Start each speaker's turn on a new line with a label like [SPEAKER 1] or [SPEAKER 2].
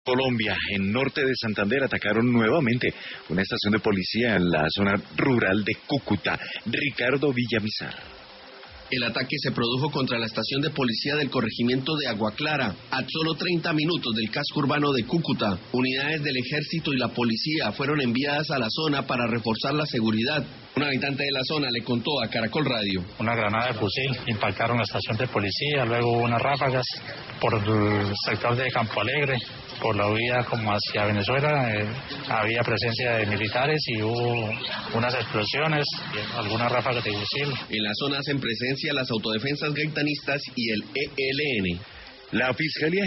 [SPEAKER 1] Colombia, en norte de Santander, atacaron nuevamente una estación de policía en la zona rural de Cúcuta. Ricardo Villamizar.
[SPEAKER 2] El ataque se produjo contra la estación de policía del corregimiento de Agua Clara, a solo 30 minutos del casco urbano de Cúcuta. Unidades del ejército y la policía fueron enviadas a la zona para reforzar la seguridad. Un habitante de la zona le contó a Caracol Radio.
[SPEAKER 3] Una granada de fusil impactaron la estación de policía, luego hubo unas ráfagas por el sector de Campo Alegre, por la huida como hacia Venezuela, había presencia de militares y hubo unas explosiones y algunas ráfagas de fusil.
[SPEAKER 2] En la zona hacen presencia las autodefensas gaitanistas y el ELN.
[SPEAKER 1] La Fiscalía